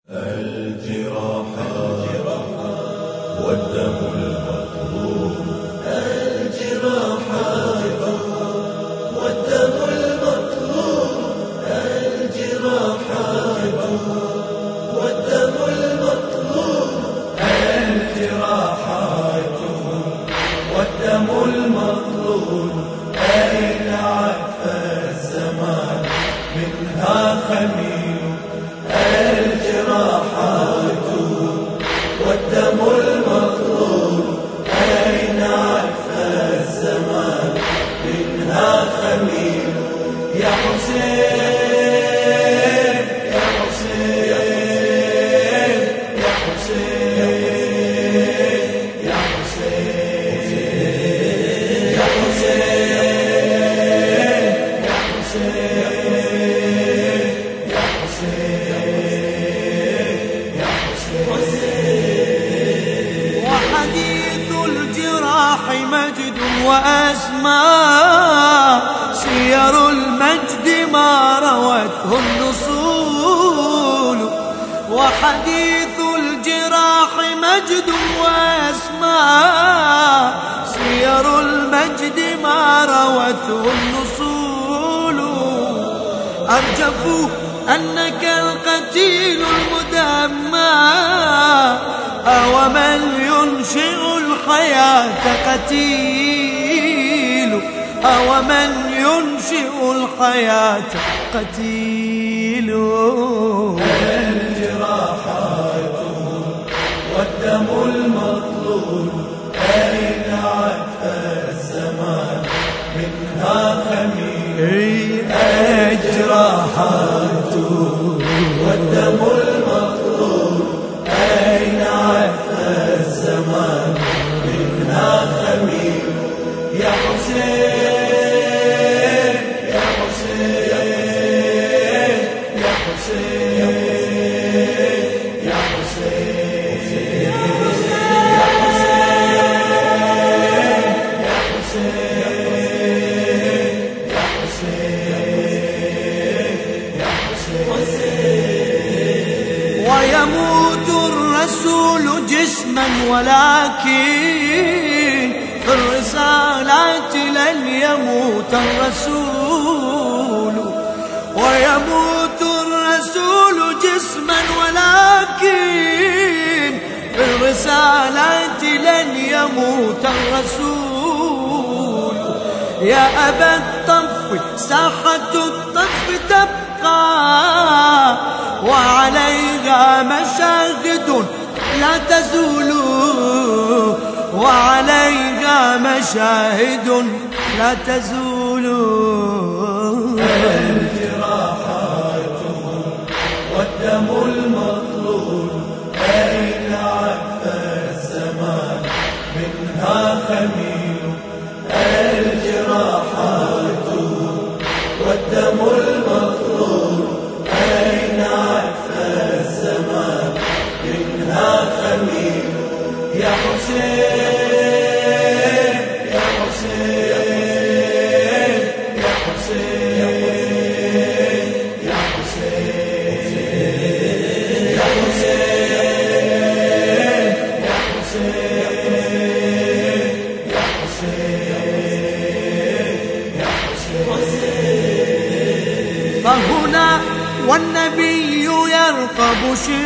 الجراحات والدم المطلوب، الجراحات والدم المطلوب، الجراحات والدم المطلوب، الجراحات والدم المطلوب. أين عفى الزمان منها خميل، الجراحات والدم المطلوب. أين عفى الزمان منها خميل. يا حسين يا حسين يا حسين يا حسين يا حسين. وحديث الجراح مجد وأسماء، سير المجد ما روته النصول. وحديث الجراح مجد وأسماء، سير المجد ما روته النصول. أرجفوا أنك القتيل المدمى، أومن ينشئ الحياة قتيل، أومن ينشئ الحياة قتيل. الجراحات والدم المطلوب. أين عفى الزمان منها خميل. الجراحات والدم المطلوب. أين عفى الزمان منها خميل. يا حسين يا حسين يا حسين يا حسين يا حسين. ويموت الرسول جسما ولكن في الرسالات لن يموت الرسول. ويموت الرسول جسما ولكن في الرسالات لن يموت الرسول. يا أبا الطف ساحة الطف تبقى، وعليها مشاهد لا تزول، وعليها مشاهد لا تزول. الجراحات والدم المطلوب. أين عفى الزمان منها خميل. الجراحات والدم المطلوب. أين عفى الزمان منها خميل. يا حسين يا حسين يا حسين يا حسين يا حسين يا حسين يا حسين يا حسين. فهنا والنبي يرقب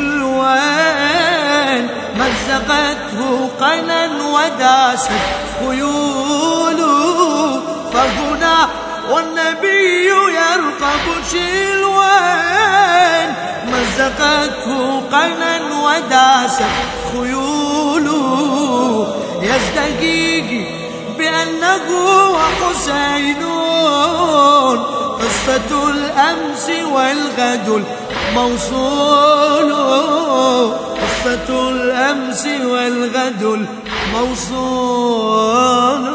شلوان، مزقته قنا وداست خيول. فهنا والنبي يرقب شلوان، مزقته قنا وداست خيول. يزدقيق بأنه حسين، قصة الأمس والغد الموصول، قصة الأمس والغد الموصول.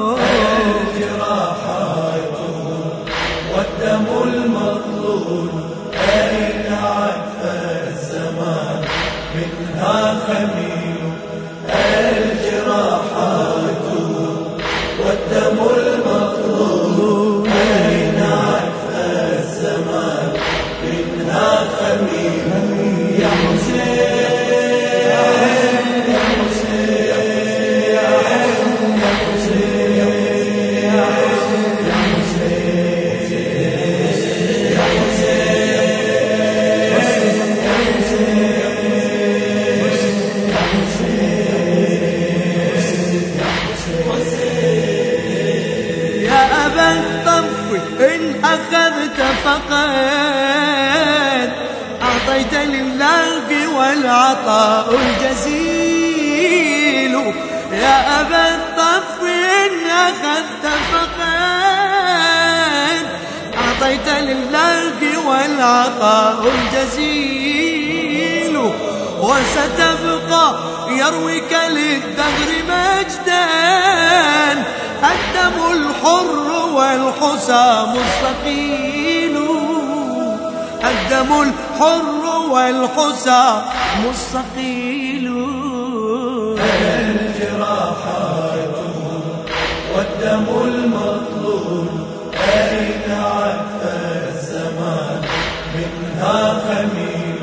الجراحات والدم المطلوب. أين عفى الزمان منها خميل. الجراحات والدم المطلوب. أين عفى الزمان منها خميل. يا حسين أعطيت لله والعطاء الجزيل. يا أبا الطف إن أخذت فقد أعطيت لله والعطاء الجزيل. وستبقى يرويك للدهر مجدا الدم الحر والحسام الثقيل. الدم الحر والحسام الثقيل. الجراحات والدم المطلول أين عفى الزمان منها خميل.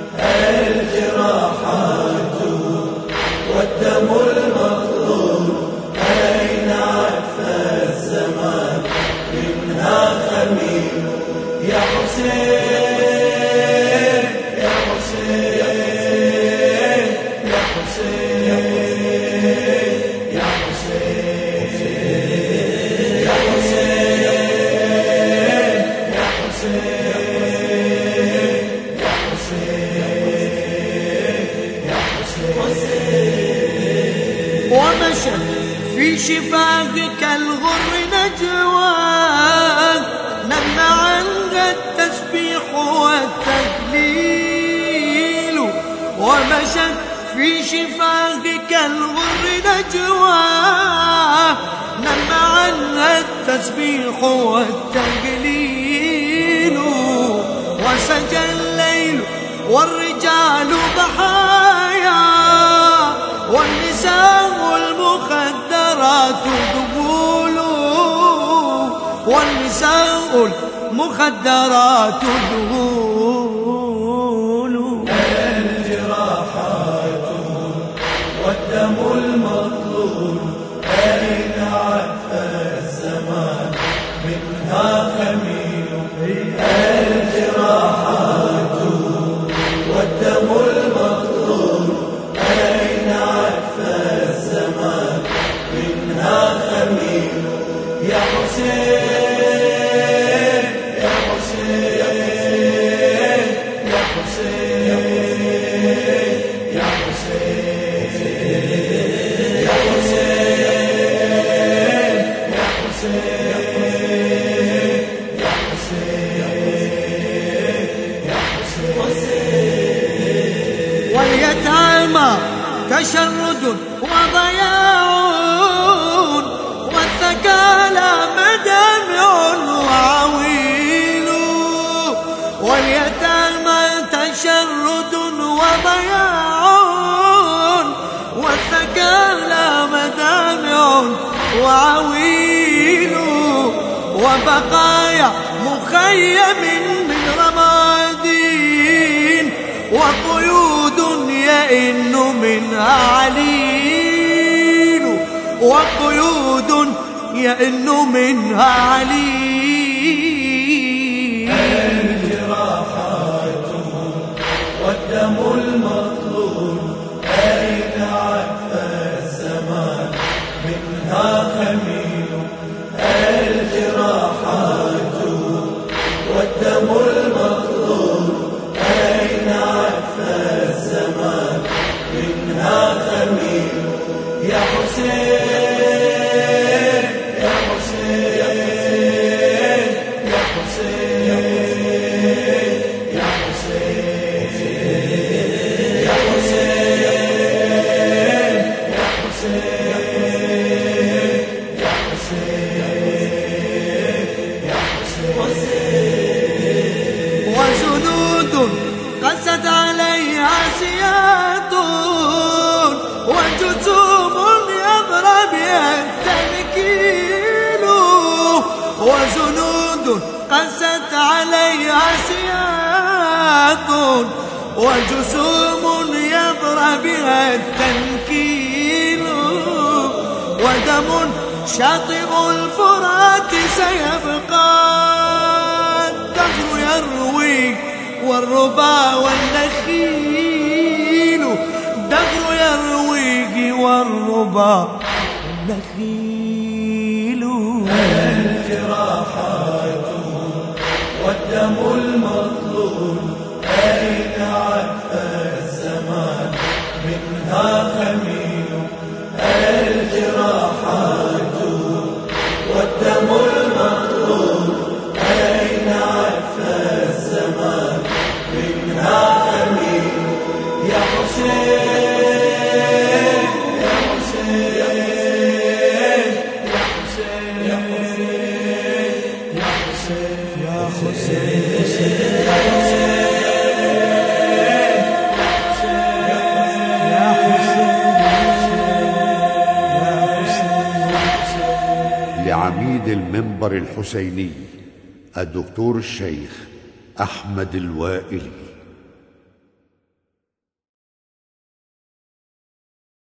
الجراحات والدم المطلول أين عفى الزمان منها خميل. يا حسين يا حسين يا حسين يا حسين يا حسين يا حسين. ومشى في شفاهك الغر نجوى نم عنك التسبيح والتهليل. ومشى في شفاهك الغر نجوى نم عنك التسبيح والتهليل. وسجى الليل والرجال ضحايا والنساء المخدرات ذبول. والنساء المخدرات ذبول. الجراحات والدم المطلول أين عفى الزمان منها خميل. الجراحات والدم المطلول أين عفى الزمان منها خميل. يا حسين يا حسين يا حسين يا حسين يا حسين يا حسين يا حسين يا حسين. واليتامى تشرد وضياع والثكالى مدامع وعويل. واليتامى تشرد وضياع والثكالى مدامع وعويل. وبقايا مخيم من رماد وقيود يئن منها عليل. وقيود يئن منها عليل. الجراحات والدم المطلول أين عفى الزمان منها خميل. الجراحات والدم المطلول أين عفى الزمان منها خميل. يا حسين يا حسين يا حسين يا حسين يا حسين يا حسين يا حسين يا حسين. وجنود قست عليها سياط وجسوم يضرب التنكيل. وجنود قست عليها سياط وجسوم يضرب التنكيل. ودم شاطئ الفرات سيبقى الدهر يروي والربا والنخيل. الدهر يرويه والربا والنخيل. الجراحات والدم المطلول أين قائد المنبر الحسيني الدكتور الشيخ أحمد الوائلي.